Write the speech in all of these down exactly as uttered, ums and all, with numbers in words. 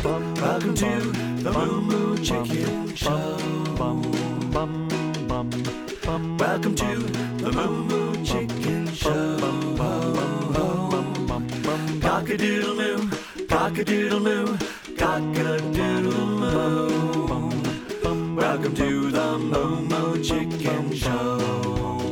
Welcome to the Moo Moo Chicken Show. Welcome to the Moo Moo Chicken Show. Cock-a-doodle-moo, cock-a-doodle-moo, cock-a-doodle-moo. Welcome to the Moo Moo Chicken Show.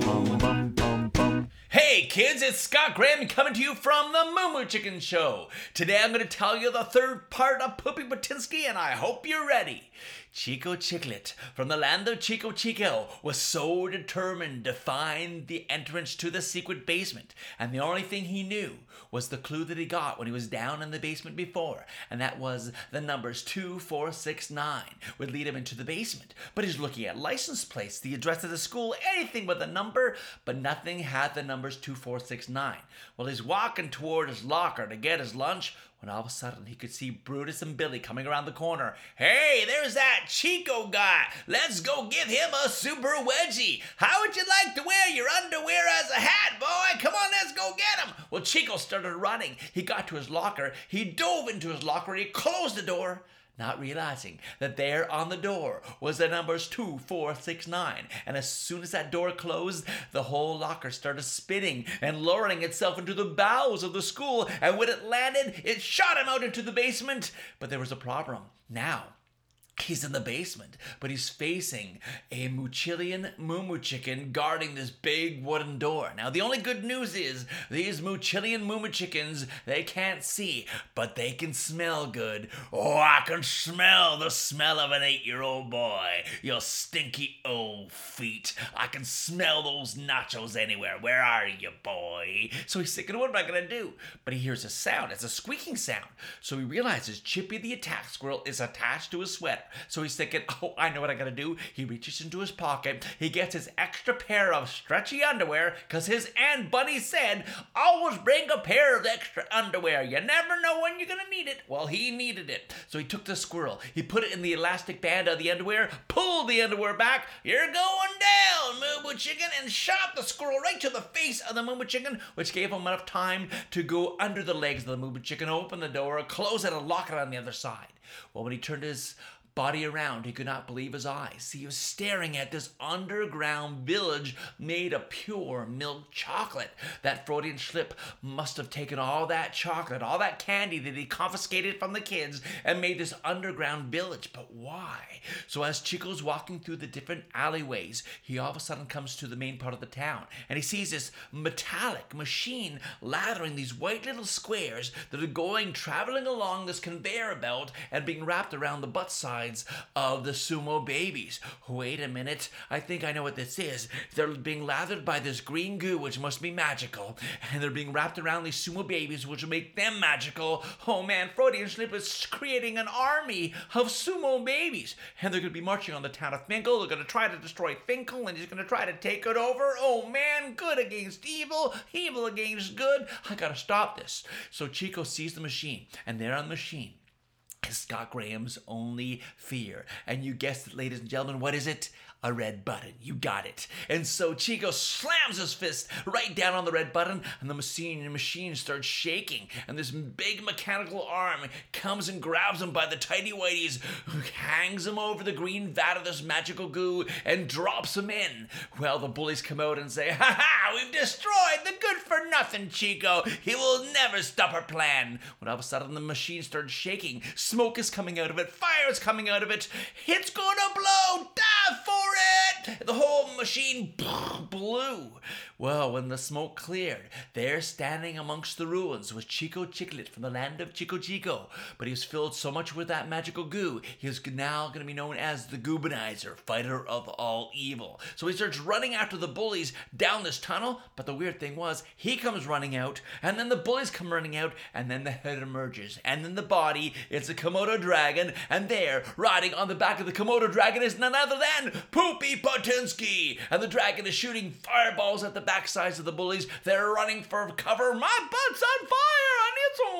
Hey kids, it's Scott Graham coming to you from the Moo Moo Chicken Show. Today I'm going to tell you the third part of Poopy Batinsky, and I hope you're ready. Chico Chiclet from the land of Chico Chico was so determined to find the entrance to the secret basement, and the only thing he knew was the clue that he got when he was down in the basement before, and that was the numbers two four six nine would lead him into the basement. But he's looking at license plates, the address of the school, anything with a number, but nothing had the numbers two four six nine. Well, he's walking toward his locker to get his lunch when all of a sudden he could see Brutus and Billy coming around the corner. Hey, there's that Chico guy. Let's go give him a super wedgie. How would you like to wear your underwear as a hat, boy? Come on, let's go get him. Well, Chico started running. He got to his locker. He dove into his locker and he closed the door, not realizing that there on the door was the numbers two four six nine. And as soon as that door closed, the whole locker started spinning and lowering itself into the bowels of the school. And when it landed, it shot him out into the basement. But there was a problem. Now, he's in the basement, but he's facing a Moochilian Moo Moo Chicken guarding this big wooden door. Now, the only good news is these Moochilian Moo Moo Chickens, they can't see, but they can smell good. Oh, I can smell the smell of an eight-year-old boy. You stinky old feet. I can smell those nachos anywhere. Where are you, boy? So he's thinking, what am I going to do? But he hears a sound. It's a squeaking sound. So he realizes Chippy the attack squirrel is attached to his sweater. So he's thinking, oh, I know what I gotta do. He reaches into his pocket. He gets his extra pair of stretchy underwear, because his Aunt Bunny said, always bring a pair of extra underwear. You never know when you're gonna need it. Well, he needed it. So he took the squirrel. He put it in the elastic band of the underwear, pulled the underwear back. You're going down, Moo Moo Chicken, and shot the squirrel right to the face of the Moo Moo Chicken, which gave him enough time to go under the legs of the Moo Moo Chicken, open the door, close it, and lock it on the other side. Well, when he turned his body around, he could not believe his eyes. He was staring at this underground village made of pure milk chocolate. That Freudian slip must have taken all that chocolate, all that candy that he confiscated from the kids, and made this underground village. But why? So as Chico's walking through the different alleyways, he all of a sudden comes to the main part of the town, and he sees this metallic machine lathering these white little squares that are going, traveling along this conveyor belt and being wrapped around the butt side of the sumo babies. Wait a minute, I think I know what this is. They're being lathered by this green goo, which must be magical, and they're being wrapped around these sumo babies, which will make them magical. Oh man, Freudian slip is creating an army of sumo babies, and they're going to be marching on the town of Finkel. They're going to try to destroy Finkel, and he's going to try to take it over. Oh man, good against evil, evil against good. I got to stop this. So Chico sees the machine, and there on the machine is Scott Graham's only fear. And you guessed it, ladies and gentlemen, what is it? A red button. You got it. And so Chico slams his fist right down on the red button, and the machine the machine starts shaking, and this big mechanical arm comes and grabs him by the tighty whities, hangs him over the green vat of this magical goo, and drops him in. Well, the bullies come out and say, ha ha, we've destroyed the good-for-nothing Chico. He will never stop our plan. When all of a sudden the machine starts shaking, smoke is coming out of it, fire is coming out of it. It's gonna blow. Dive for it. The whole machine blew. Well, when the smoke cleared, there standing amongst the ruins was Chico Chiclet from the land of Chico Chico. But he was filled so much with that magical goo, he was now going to be known as the Goobanizer, fighter of all evil. So he starts running after the bullies down this tunnel, but the weird thing was, he comes running out, and then the bullies come running out, and then the head emerges, and then the body, it's a Komodo dragon, and there, riding on the back of the Komodo dragon is none other than Poopy Batinsky, and the dragon is shooting fireballs at the backsides of the bullies. They're running for cover. My butt's on fire. I need some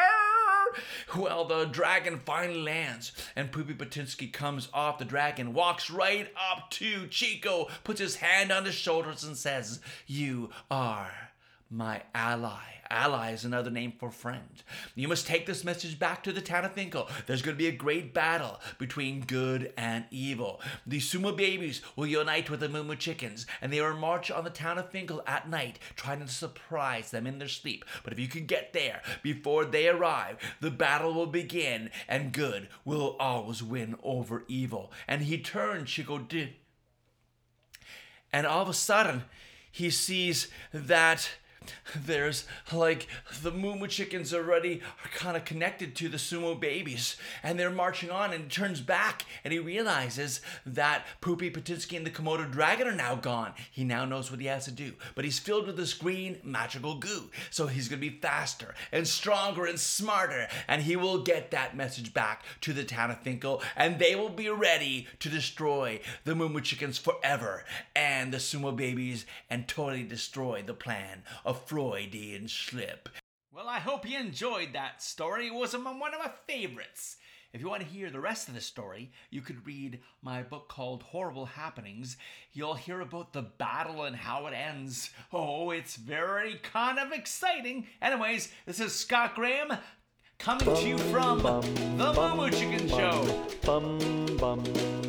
water. Well, the dragon finally lands, and Poopy Batinsky comes off the dragon, walks right up to Chico, puts his hand on his shoulders, and says, "You are my ally. Ally is another name for friend. You must take this message back to the town of Finkel. There's going to be a great battle between good and evil. The Sumo babies will unite with the Moo Moo chickens, and they will march on the town of Finkel at night, trying to surprise them in their sleep. But if you can get there before they arrive, the battle will begin, and good will always win over evil. And he turned, Chico did. And all of a sudden, he sees that there's like the Moo Moo chickens already are kind of connected to the Sumo babies, and they're marching on, and he turns back and he realizes that Poopy Patinsky and the Komodo dragon are now gone. He now knows what he has to do, but he's filled with this green magical goo, so he's gonna be faster and stronger and smarter, and he will get that message back to the town of Finkel, and they will be ready to destroy the Moo Moo chickens forever and the Sumo babies, and totally destroy the plan of Freudian slip. Well, I hope you enjoyed that story. It was one of my favorites. If you want to hear the rest of the story, you could read my book called Horrible Happenings. You'll hear about the battle and how it ends. Oh, it's very kind of exciting. Anyways, this is Scott Graham coming to you from the Moo Moo Chicken Show. Bum bum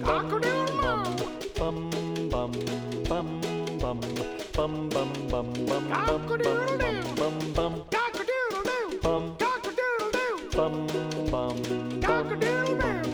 bum bum bum bum bum bum bum bum bum bum bum bum bum bum bum bum bum